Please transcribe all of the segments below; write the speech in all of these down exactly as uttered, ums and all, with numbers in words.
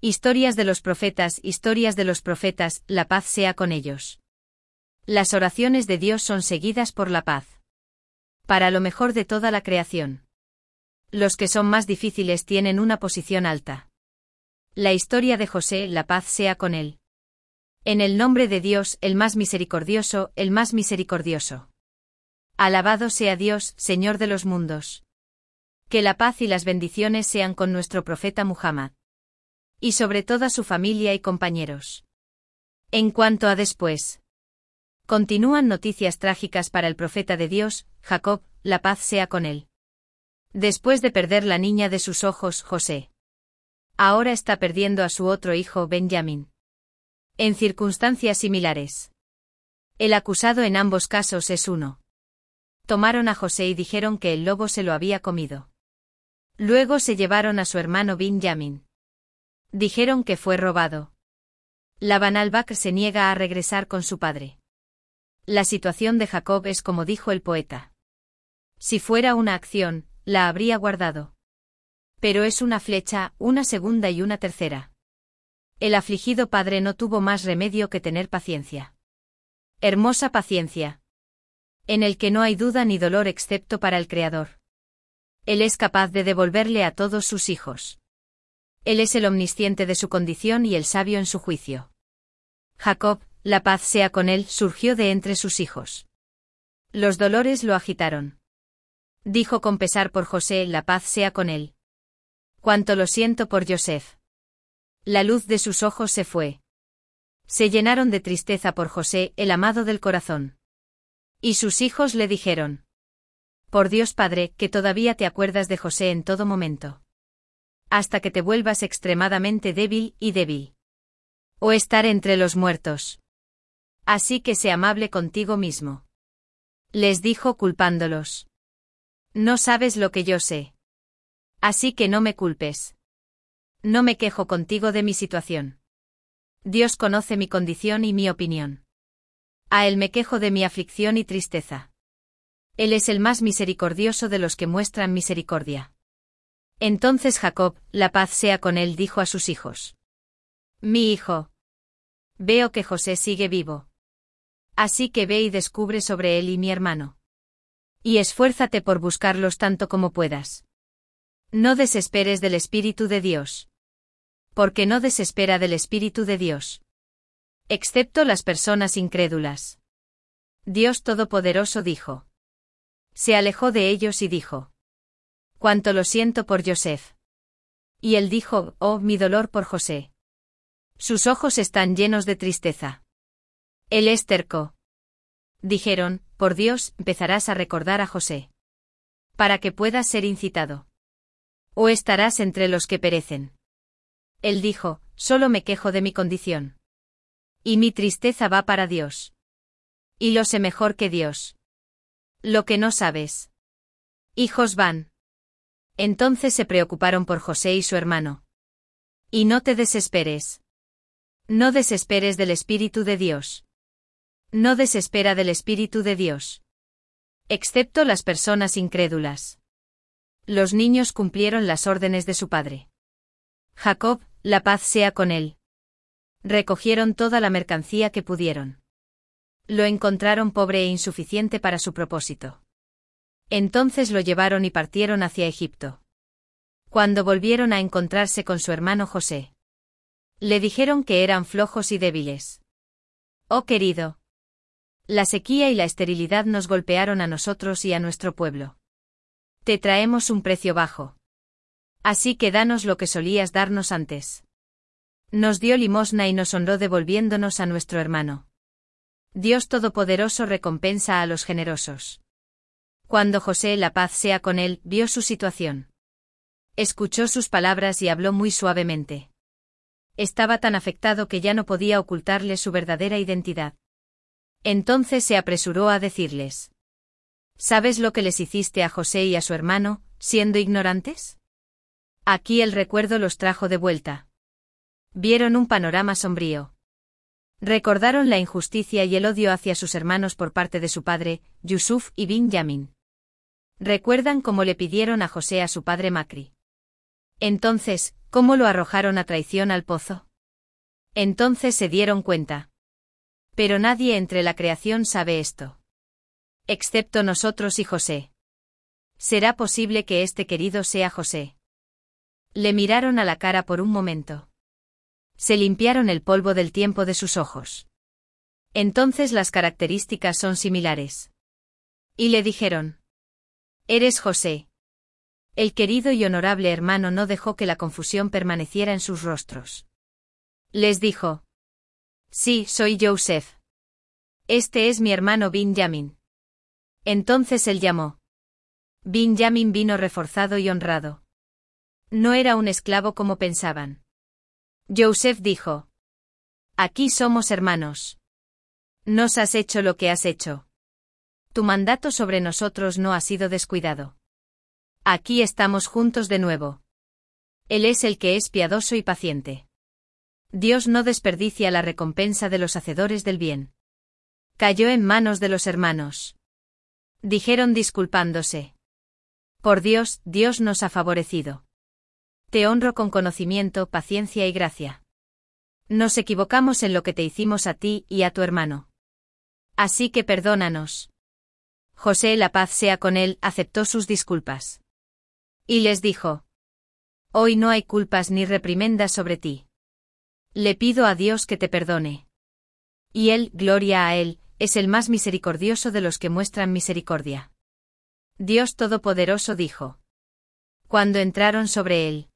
Historias de los profetas, historias de los profetas, la paz sea con ellos. Las oraciones de Dios son seguidas por la paz. Para lo mejor de toda la creación. Los que son más difíciles tienen una posición alta. La historia de José, la paz sea con él. En el nombre de Dios, el más misericordioso, el más misericordioso. Alabado sea Dios, Señor de los mundos. Que la paz y las bendiciones sean con nuestro profeta Muhammad. Y sobre toda su familia y compañeros. En cuanto a después. Continúan noticias trágicas para el profeta de Dios, Jacob, la paz sea con él. Después de perder la niña de sus ojos, José. Ahora está perdiendo a su otro hijo, Benjamín. En circunstancias similares. El acusado en ambos casos es uno. Tomaron a José y dijeron que el lobo se lo había comido. Luego se llevaron a su hermano Benjamín. Dijeron que fue robado. Labán al-Bakr se niega a regresar con su padre. La situación de Jacob es como dijo el poeta. Si fuera una acción, la habría guardado. Pero es una flecha, una segunda y una tercera. El afligido padre no tuvo más remedio que tener paciencia. Hermosa paciencia. En el que no hay duda ni dolor excepto para el Creador. Él es capaz de devolverle a todos sus hijos. Él es el omnisciente de su condición y el sabio en su juicio. Jacob, la paz sea con él, surgió de entre sus hijos. Los dolores lo agitaron. Dijo con pesar por José, la paz sea con él. Cuánto lo siento por Yosef. La luz de sus ojos se fue. Se llenaron de tristeza por José, el amado del corazón. Y sus hijos le dijeron: por Dios Padre, que todavía te acuerdas de José en todo momento. Hasta que te vuelvas extremadamente débil y débil. O estar entre los muertos. Así que sé amable contigo mismo. Les dijo culpándolos. No sabes lo que yo sé. Así que no me culpes. No me quejo contigo de mi situación. Dios conoce mi condición y mi opinión. A Él me quejo de mi aflicción y tristeza. Él es el más misericordioso de los que muestran misericordia. Entonces Jacob, la paz sea con él, dijo a sus hijos: mi hijo. Veo que José sigue vivo. Así que ve y descubre sobre él y mi hermano. Y esfuérzate por buscarlos tanto como puedas. No desesperes del Espíritu de Dios. Porque no desespera del Espíritu de Dios. Excepto las personas incrédulas. Dios Todopoderoso dijo. Se alejó de ellos y dijo: cuánto lo siento por Yosef. Y él dijo: oh, mi dolor por José. Sus ojos están llenos de tristeza. Él es terco. Dijeron: por Dios, empezarás a recordar a José. Para que puedas ser incitado. O estarás entre los que perecen. Él dijo: solo me quejo de mi condición. Y mi tristeza va para Dios. Y lo sé mejor que Dios. Lo que no sabes. Hijos van. Entonces se preocuparon por José y su hermano. Y no te desesperes. No desesperes del Espíritu de Dios. No desespera del Espíritu de Dios. Excepto las personas incrédulas. Los niños cumplieron las órdenes de su padre. Jacob, la paz sea con él. Recogieron toda la mercancía que pudieron. Lo encontraron pobre e insuficiente para su propósito. Entonces lo llevaron y partieron hacia Egipto. Cuando volvieron a encontrarse con su hermano José, le dijeron que eran flojos y débiles. Oh querido. La sequía y la esterilidad nos golpearon a nosotros y a nuestro pueblo. Te traemos un precio bajo. Así que danos lo que solías darnos antes. Nos dio limosna y nos honró devolviéndonos a nuestro hermano. Dios Todopoderoso recompensa a los generosos. Cuando José, la paz sea con él, vio su situación. Escuchó sus palabras y habló muy suavemente. Estaba tan afectado que ya no podía ocultarle su verdadera identidad. Entonces se apresuró a decirles: ¿sabes lo que les hiciste a José y a su hermano, siendo ignorantes? Aquí el recuerdo los trajo de vuelta. Vieron un panorama sombrío. Recordaron la injusticia y el odio hacia sus hermanos por parte de su padre, Yusuf y Benjamín. Recuerdan cómo le pidieron a José a su padre Macri. Entonces, ¿Cómo lo arrojaron a traición al pozo? Entonces se dieron cuenta. Pero nadie entre la creación sabe esto. Excepto nosotros y José. ¿Será posible que este querido sea José? Le miraron a la cara por un momento. Se limpiaron el polvo del tiempo de sus ojos. Entonces las características son similares. Y le dijeron: Eres José. El querido y honorable hermano no dejó que la confusión permaneciera en sus rostros. Les dijo: Sí, soy Joseph. Este es mi hermano Benjamín. Entonces él llamó. Benjamín vino reforzado y honrado. No era un esclavo como pensaban. Joseph dijo: Aquí somos hermanos. Nos has hecho lo que has hecho. Tu mandato sobre nosotros no ha sido descuidado. Aquí estamos juntos de nuevo. Él es el que es piadoso y paciente. Dios no desperdicia la recompensa de los hacedores del bien. Cayó en manos de los hermanos. Dijeron disculpándose: Por Dios, Dios nos ha favorecido. Te honro con conocimiento, paciencia y gracia. Nos equivocamos en lo que te hicimos a ti y a tu hermano. Así que perdónanos. José, la paz sea con él, aceptó sus disculpas. Y les dijo: Hoy no hay culpas ni reprimendas sobre ti. Le pido a Dios que te perdone. Y él, gloria a él, es el más misericordioso de los que muestran misericordia. Dios Todopoderoso dijo. Cuando entraron sobre él,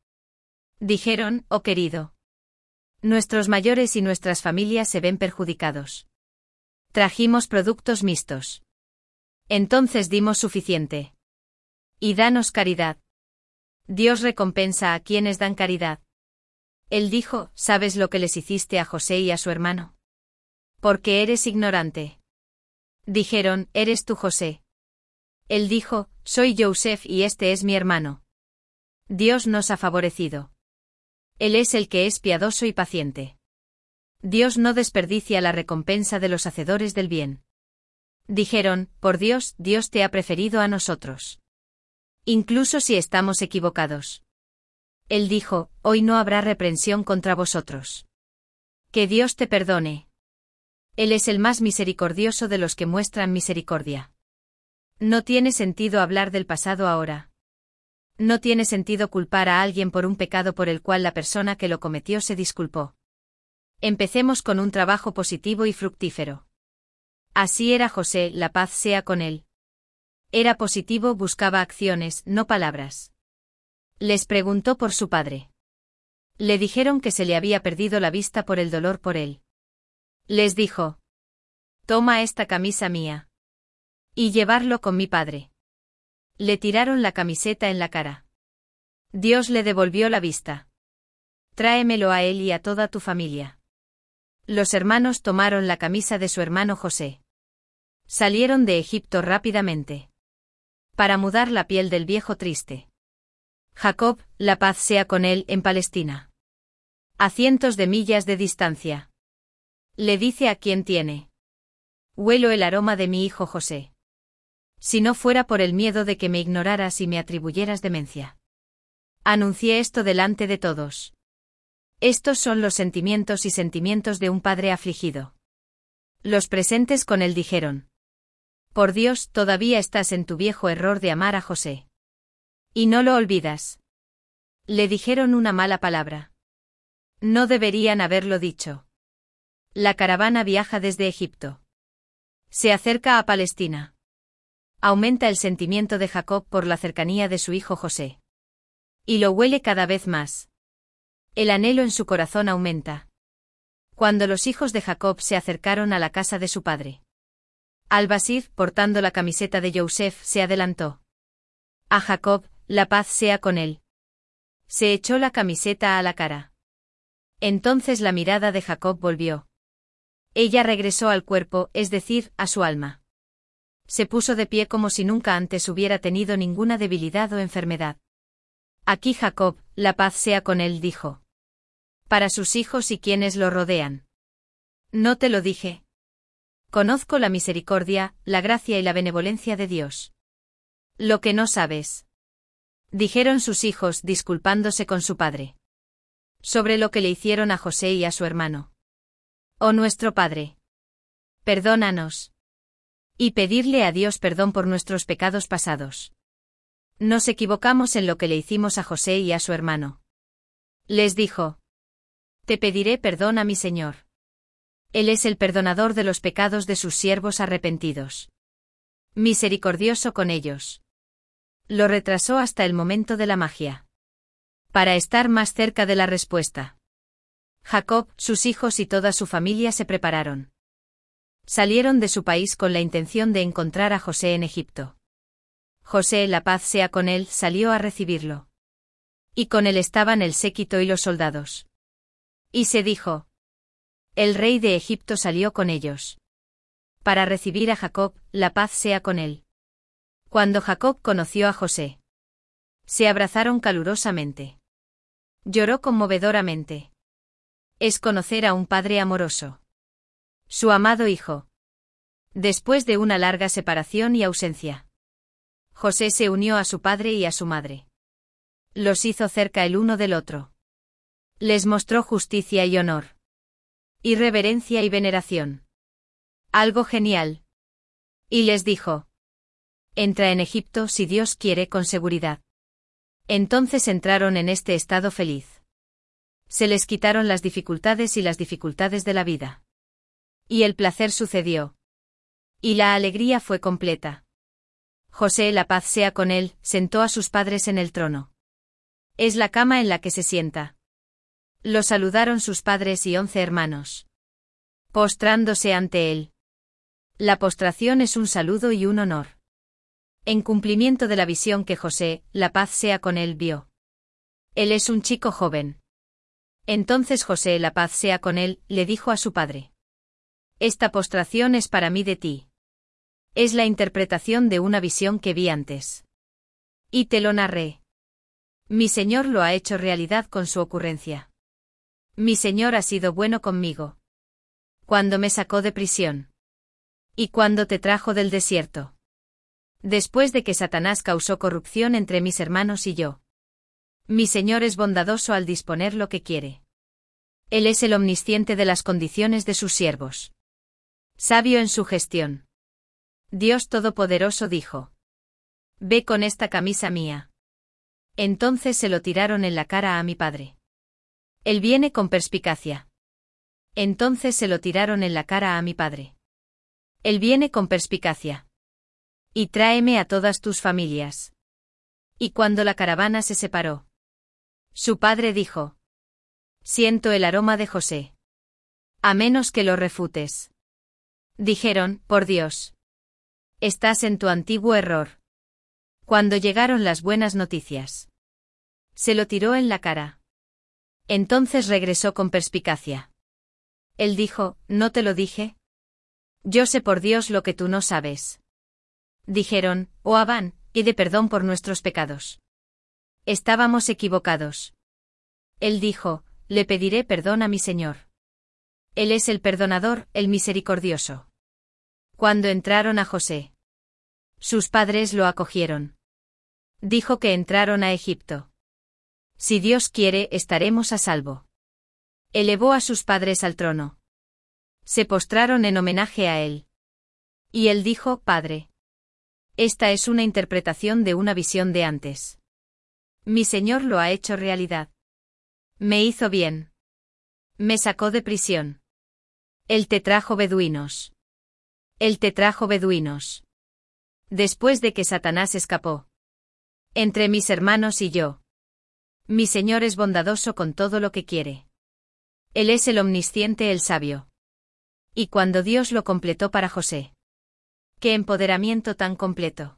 dijeron: Oh querido. Nuestros mayores y nuestras familias se ven perjudicados. Trajimos productos mixtos. Entonces dimos suficiente. Y danos caridad. Dios recompensa a quienes dan caridad. Él dijo: ¿Sabes lo que les hiciste a José y a su hermano? Porque eres ignorante. Dijeron: ¿Eres tú José? Él dijo: Soy Joseph y este es mi hermano. Dios nos ha favorecido. Él es el que es piadoso y paciente. Dios no desperdicia la recompensa de los hacedores del bien. Dijeron: Por Dios, Dios te ha preferido a nosotros. Incluso si estamos equivocados. Él dijo: Hoy no habrá reprensión contra vosotros. Que Dios te perdone. Él es el más misericordioso de los que muestran misericordia. No tiene sentido hablar del pasado ahora. No tiene sentido culpar a alguien por un pecado por el cual la persona que lo cometió se disculpó. Empecemos con un trabajo positivo y fructífero. Así era José, la paz sea con él. Era positivo, buscaba acciones, no palabras. Les preguntó por su padre. Le dijeron que se le había perdido la vista por el dolor por él. Les dijo: Toma esta camisa mía. Y llevarlo con mi padre. Le tiraron la camiseta en la cara. Dios le devolvió la vista. Tráemelo a él y a toda tu familia. Los hermanos tomaron la camisa de su hermano José. Salieron de Egipto rápidamente. Para mudar la piel del viejo triste. Jacob, la paz sea con él, en Palestina. A cientos de millas de distancia. Le dice a quien tiene. Huelo el aroma de mi hijo José. Si no fuera por el miedo de que me ignoraras y me atribuyeras demencia. Anuncié esto delante de todos. Estos son los sentimientos y sentimientos de un padre afligido. Los presentes con él dijeron: Por Dios, todavía estás en tu viejo error de amar a José. Y no lo olvidas. Le dijeron una mala palabra. No deberían haberlo dicho. La caravana viaja desde Egipto. Se acerca a Palestina. Aumenta el sentimiento de Jacob por la cercanía de su hijo José. Y lo huele cada vez más. El anhelo en su corazón aumenta. Cuando los hijos de Jacob se acercaron a la casa de su padre. Al-Basir, portando la camiseta de Joseph, se adelantó. A Jacob, la paz sea con él. Se echó la camiseta a la cara. Entonces la mirada de Jacob volvió. Ella regresó al cuerpo, es decir, a su alma. Se puso de pie como si nunca antes hubiera tenido ninguna debilidad o enfermedad. Aquí Jacob, la paz sea con él, dijo. Para sus hijos y quienes lo rodean. ¿No te lo dije? Conozco la misericordia, la gracia y la benevolencia de Dios. Lo que no sabes. Dijeron sus hijos disculpándose con su padre. sobre lo que le hicieron a José y a su hermano. Oh nuestro Padre, perdónanos. Y pedirle a Dios perdón por nuestros pecados pasados. Nos equivocamos en lo que le hicimos a José y a su hermano. Les dijo: Te pediré perdón a mi Señor. Él es el perdonador de los pecados de sus siervos arrepentidos. Misericordioso con ellos. Lo retrasó hasta el momento de la magia. Para estar más cerca de la respuesta. Jacob, sus hijos y toda su familia se prepararon. Salieron de su país con la intención de encontrar a José en Egipto. José, la paz sea con él, salió a recibirlo. Y con él estaban el séquito y los soldados. Y se dijo: El rey de Egipto salió con ellos. Para recibir a Jacob, la paz sea con él. Cuando Jacob conoció a José, se abrazaron calurosamente. Lloró conmovedoramente. Es conocer a un padre amoroso. Su amado hijo. Después de una larga separación y ausencia, José se unió a su padre y a su madre. Los hizo cerca el uno del otro. Les mostró justicia y honor. Y reverencia y veneración. Algo genial. Y les dijo: Entra en Egipto si Dios quiere con seguridad. Entonces entraron en este estado feliz. Se les quitaron las dificultades y las dificultades de la vida. Y el placer sucedió. Y la alegría fue completa. José, la paz sea con él, sentó a sus padres en el trono. Es la cama en la que se sienta. Lo saludaron sus padres y once hermanos. Postrándose ante él. La postración es un saludo y un honor. En cumplimiento de la visión que José, la paz sea con él, vio. Él es un chico joven. Entonces José, la paz sea con él, le dijo a su padre: Esta postración es para mí de ti. Es la interpretación de una visión que vi antes. Y te lo narré. Mi Señor lo ha hecho realidad con su ocurrencia. Mi Señor ha sido bueno conmigo. Cuando me sacó de prisión. Y cuando te trajo del desierto. Después de que Satanás causó corrupción entre mis hermanos y yo. Mi Señor es bondadoso al disponer lo que quiere. Él es el omnisciente de las condiciones de sus siervos. Sabio en su gestión. Dios Todopoderoso dijo: Ve con esta camisa mía. Entonces se lo tiraron en la cara a mi padre. Él viene con perspicacia. Entonces se lo tiraron en la cara a mi padre. Él viene con perspicacia. Y tráeme a todas tus familias. Y cuando la caravana se separó, su padre dijo: Siento el aroma de José. A menos que lo refutes. Dijeron: Por Dios. Estás en tu antiguo error. Cuando llegaron las buenas noticias, se lo tiró en la cara. Entonces regresó con perspicacia. Él dijo: ¿No te lo dije? Yo sé por Dios lo que tú no sabes. Dijeron: Oh Abán, pide perdón por nuestros pecados. Estábamos equivocados. Él dijo: Le pediré perdón a mi Señor. Él es el perdonador, el misericordioso. Cuando entraron a José, sus padres lo acogieron. Dijo que entraron a Egipto. Si Dios quiere, estaremos a salvo. Elevó a sus padres al trono. Se postraron en homenaje a él. Y él dijo: Padre. Esta es una interpretación de una visión de antes. Mi Señor lo ha hecho realidad. Me hizo bien. Me sacó de prisión. Él te trajo beduinos. Él te trajo beduinos. Después de que Satanás escapó. Entre mis hermanos y yo. Mi Señor es bondadoso con todo lo que quiere. Él es el omnisciente, el sabio. Y cuando Dios lo completó para José. ¡Qué empoderamiento tan completo!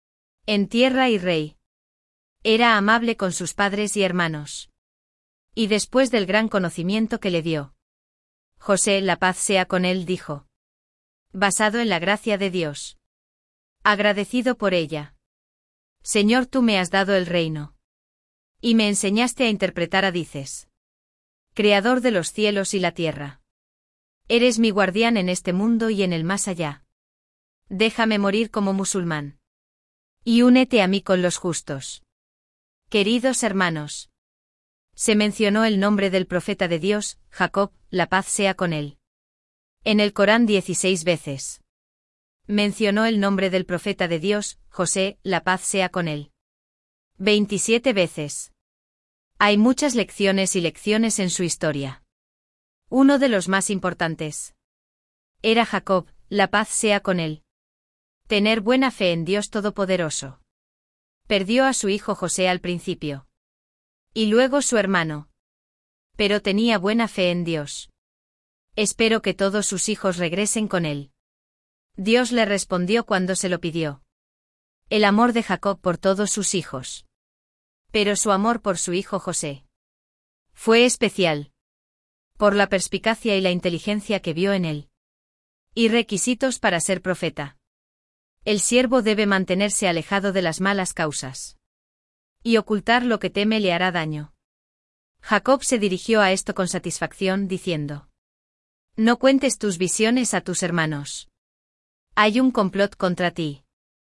En tierra y rey. Era amable con sus padres y hermanos. Y después del gran conocimiento que le dio, José, la paz sea con él, dijo: Basado en la gracia de Dios. Agradecido por ella. Señor, tú me has dado el reino. Y me enseñaste a interpretar hadices. Creador de los cielos y la tierra. Eres mi guardián en este mundo y en el más allá. Déjame morir como musulmán. Y únete a mí con los justos. Queridos hermanos. Se mencionó el nombre del profeta de Dios, Jacob, la paz sea con él. En el Corán dieciséis veces. Mencionó el nombre del profeta de Dios, José, la paz sea con él. veintisiete veces. Hay muchas lecciones y lecciones en su historia. Uno de los más importantes. Era Jacob, la paz sea con él. Tener buena fe en Dios Todopoderoso. Perdió a su hijo José al principio. Y luego su hermano. Pero tenía buena fe en Dios. Espero que todos sus hijos regresen con él. Dios le respondió cuando se lo pidió. El amor de Jacob por todos sus hijos. Pero su amor por su hijo José fue especial. Por la perspicacia y la inteligencia que vio en él. Y requisitos para ser profeta. El siervo debe mantenerse alejado de las malas causas. Y ocultar lo que teme le hará daño. Jacob se dirigió a esto con satisfacción diciendo: No cuentes tus visiones a tus hermanos. Hay un complot contra ti.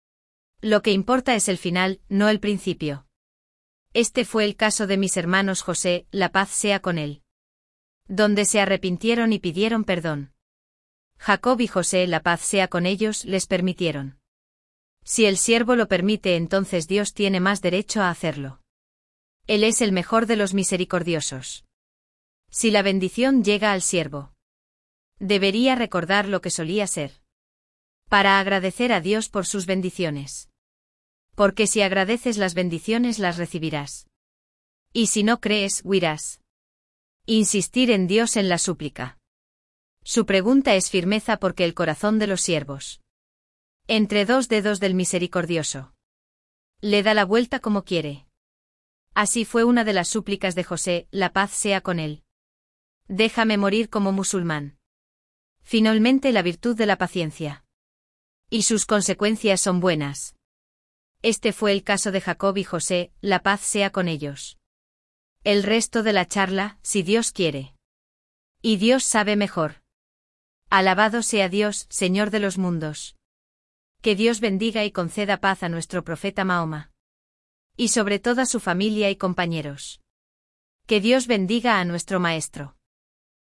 Lo que importa es el final, no el principio. Este fue el caso de mis hermanos José, la paz sea con él. Donde se arrepintieron y pidieron perdón. Jacob y José, la paz sea con ellos, les permitieron. Si el siervo lo permite, entonces Dios tiene más derecho a hacerlo. Él es el mejor de los misericordiosos. Si la bendición llega al siervo, debería recordar lo que solía ser. Para agradecer a Dios por sus bendiciones. Porque si agradeces las bendiciones las recibirás. Y si no crees, huirás. Insistir en Dios en la súplica. Su pregunta es firmeza porque el corazón de los siervos. Entre dos dedos del misericordioso. Le da la vuelta como quiere. Así fue una de las súplicas de José, la paz sea con él. Déjame morir como musulmán. Finalmente la virtud de la paciencia. Y sus consecuencias son buenas. Este fue el caso de Jacob y José, la paz sea con ellos. El resto de la charla, si Dios quiere. Y Dios sabe mejor. Alabado sea Dios, Señor de los mundos. Que Dios bendiga y conceda paz a nuestro profeta Mahoma. Y sobre toda su familia y compañeros. Que Dios bendiga a nuestro Maestro.